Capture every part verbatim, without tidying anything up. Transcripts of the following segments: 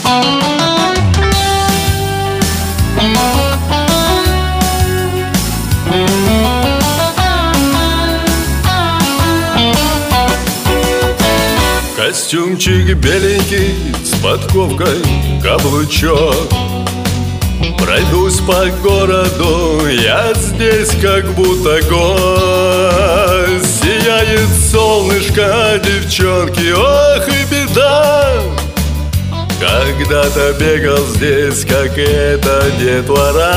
Костюмчик беленький с подковкой, каблучок. Пройдусь по городу, я здесь как будто гость. Сияет солнышко, девчонки, ох и беда. Когда-то бегал здесь, как эта детвора.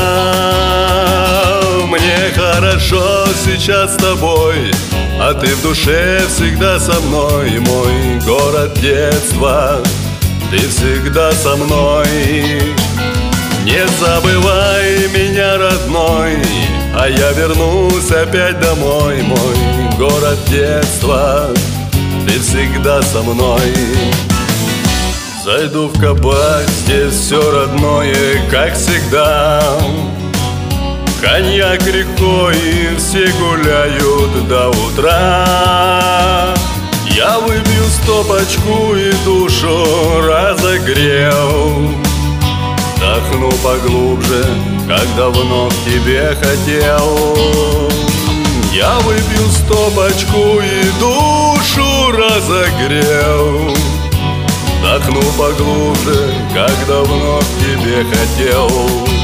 Мне хорошо сейчас с тобой, а ты в душе всегда со мной. Мой город детства, ты всегда со мной. Не забывай меня, родной, а я вернусь опять домой. Мой город детства, ты всегда со мной. Зайду в кабак, здесь все родное, как всегда. Коньяк рекой, все гуляют до утра. Я выпью стопочку и душу разогрел. Вдохну поглубже, как давно к тебе хотел. Я выпью стопочку и душу разогрел. Вдохну поглубже, как давно к тебе хотел.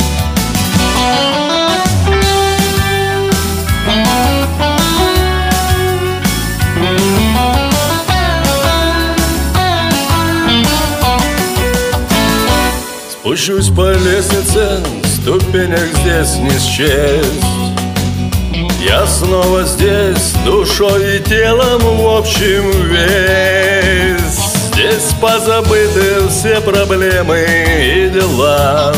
Спущусь по лестнице, ступенек здесь не счесть. Я снова здесь, душой и телом, в общем, весь. Здесь позабыты все проблемы и дела,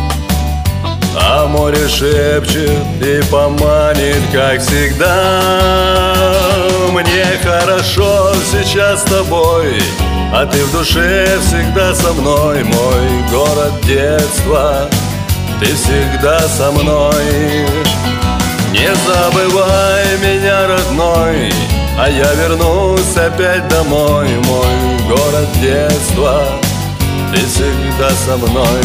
а море шепчет и поманит, как всегда. Мне хорошо сейчас с тобой, а ты в душе всегда со мной. Мой город детства, ты всегда со мной. Не забывай меня, родной, а я вернусь опять домой. Мой город детства, ты всегда со мной.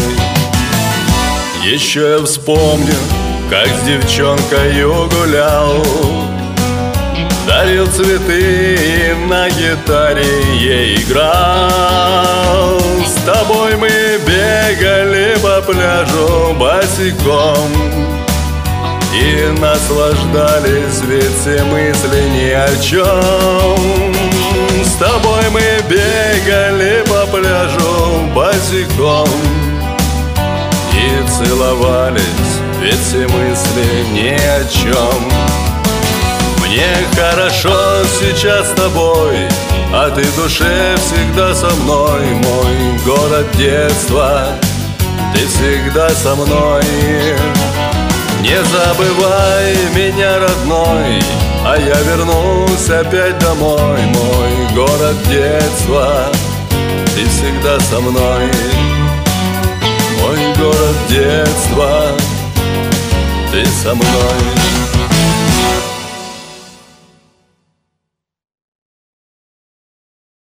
Еще я вспомню, как с девчонкою гулял, дарил цветы и на гитаре ей играл. С тобой мы бегали по пляжу босиком и наслаждались, ведь все мысли ни о чем. С тобой мы бегали по пляжу босиком и целовались, ведь все мысли ни о чем. Мне хорошо сейчас с тобой, а ты в душе всегда со мной. Мой город детства, ты всегда со мной. Не забывай меня, родной, а я вернусь опять домой. Мой город детства, ты всегда со мной. Мой город детства, ты со мной.